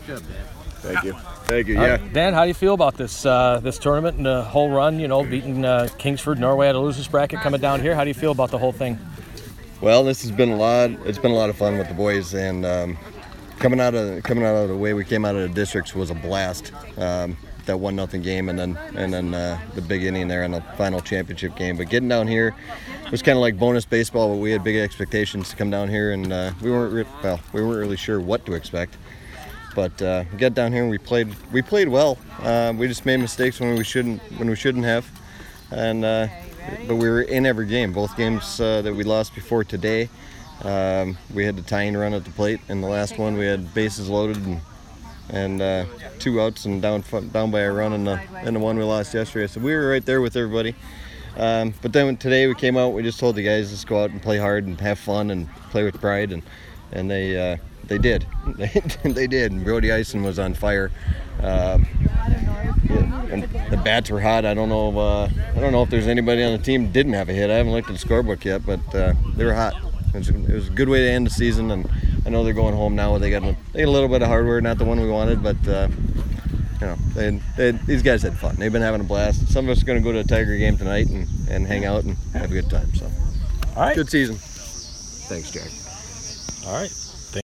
Good, man. Thank you. Thank you. Yeah. Dan, how do you feel about this this tournament and the whole run? You know, beating Kingsford, Norway at a losers bracket, coming down here. How do you feel about the whole thing? Well, this has been a lot. It's been a lot of fun with the boys, and coming out of the way we came out of the districts was a blast. That 1-0 game, and then the big inning there in the final championship game. But getting down here was kind of like bonus baseball. But we had big expectations to come down here, and we weren't really sure what to expect. But we got down here and we played well. We just made mistakes when we shouldn't have, and but we were in every game. Both games that we lost before today, we had the tying run at the plate. In the last one, we had bases loaded and 2 outs and down by a run in the one we lost yesterday. So we were right there with everybody. But then today we came out. We just told the guys, let's go out and play hard and have fun and play with pride, and they did. They did. And Brody Eisen was on fire. And the bats were hot. I don't know if there's anybody on the team that didn't have a hit. I haven't looked at the scorebook yet, but they were hot. It was a good way to end the season, and I know they're going home now. They got a little bit of hardware, not the one we wanted, but these guys had fun. They've been having a blast. Some of us are going to go to a Tiger game tonight and hang out and have a good time. So, all right, good season. Thanks, Jack. All right.